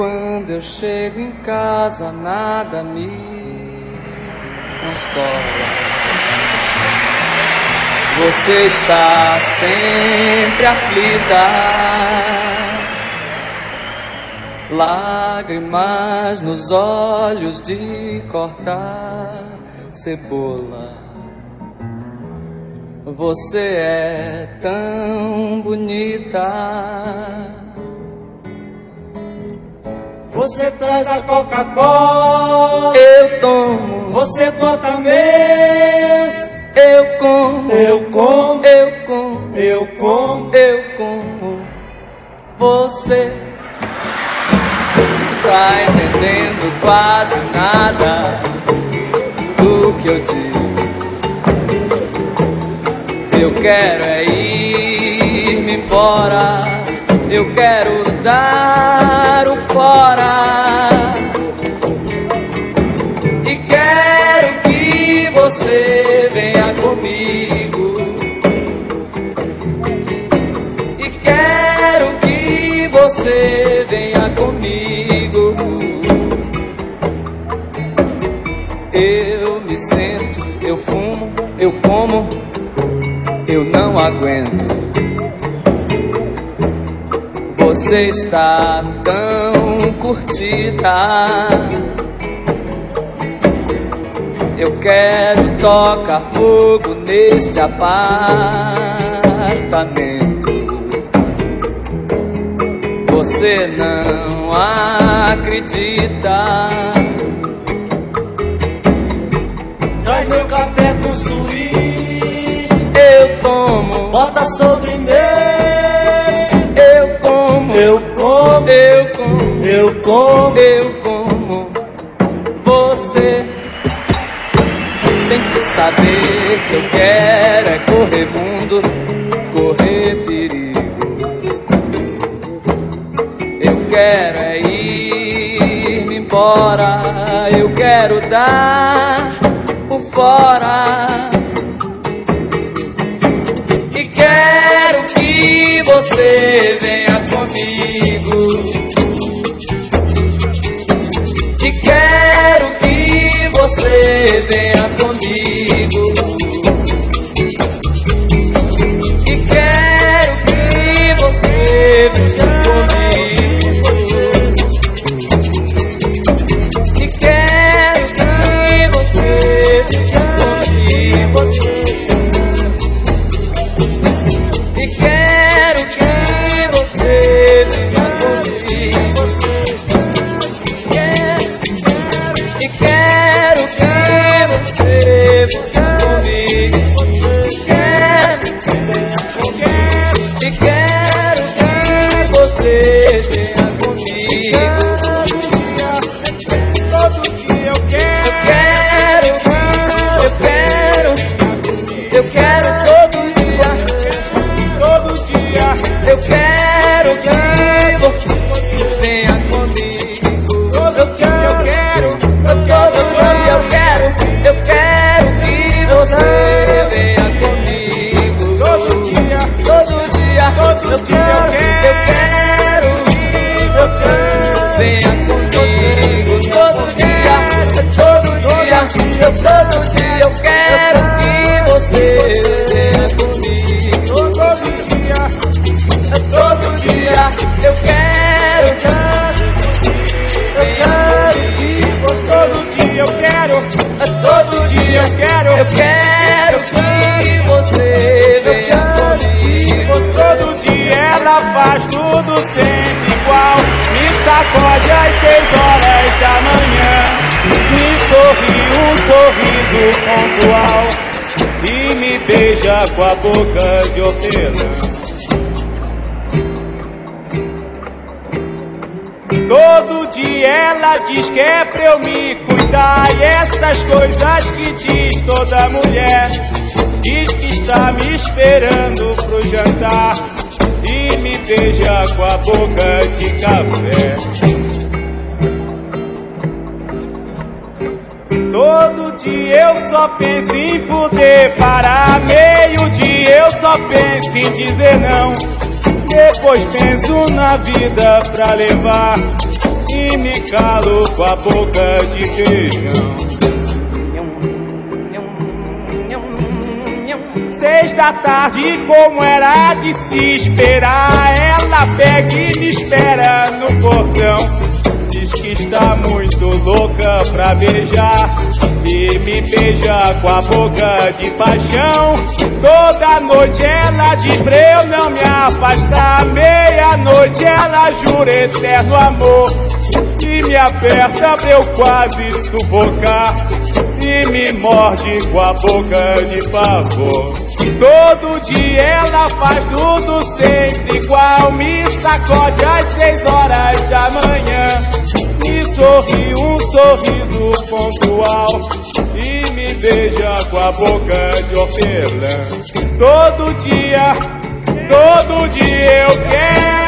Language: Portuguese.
Quando eu chego em casa, nada me consola. Você está sempre aflita, lágrimas nos olhos de cortar cebola. Você é tão bonita. Você traz a Coca-Cola, Eu tomo. você bota a mesa, Eu como. eu como, Eu como. eu como. Eu como. Você tá entendendo quase nada do que eu digo. Eu quero é ir-me embora. Eu quero dar o fora. E quero que você venha comigo. E quero que você venha comigo. Eu me sento, eu fumo, eu como, eu não aguento. Você está tão curtida. Eu quero tocar fogo neste apartamento. Você não acredita. Traz meu café com suíte, Eu tomo. bota sobre mim. Eu como. Eu como, Eu como. eu como. Eu como. Você tem que saber que eu quero é correr mundo, correr perigo. Eu quero é ir-me embora. Eu quero dar o fora. E quero que você venha comigo. E quero que você venha comigo. E quero que você venha comigo. E quero que você venha comigo. E quero que você venha comigo. E quero que você venha comigo. E quero que você venha comigo. Todo dia eu quero, Eu quero todo dia. todo dia. Eu quero que você venha comigo. Todo dia eu quero, Todo dia eu quero que você venha comigo. todo dia, Todo dia todo dia eu quero, venha comigo. Todo dia eu quero que você venha comigo. todo dia, Todo dia eu quero todo dia eu quero, todo dia eu quero, eu quero que você venha comigo. todo dia ela faz tudo sempre igual, me sacode às 6 horas da manhã, me sorri um sorriso pontual e me beija com a boca de hortelã. Todo dia ela diz que é pra eu me cuidar, e essas coisas que diz toda mulher. Diz que está me esperando pro jantar e me beija com a boca de café. Todo dia eu só penso em poder parar, meio-dia eu só penso em dizer não. Depois penso na vida pra levar, e e me calo com a boca de feijão. 6 da tarde, como era de se esperar, ela pega e me espera no portão. Diz que está muito louca pra beijar e me beija com a boca de paixão. Toda noite ela diz pra eu não me afastar, meia-noite ela jura eterno amor e me aperta pra eu quase sufocar e me morde com a boca de pavor. Todo dia ela faz tudo sempre igual, me sacode às 6 horas da manhã, me sorri um sorriso pontual e me beija com a boca de hortelã. Todo dia eu quero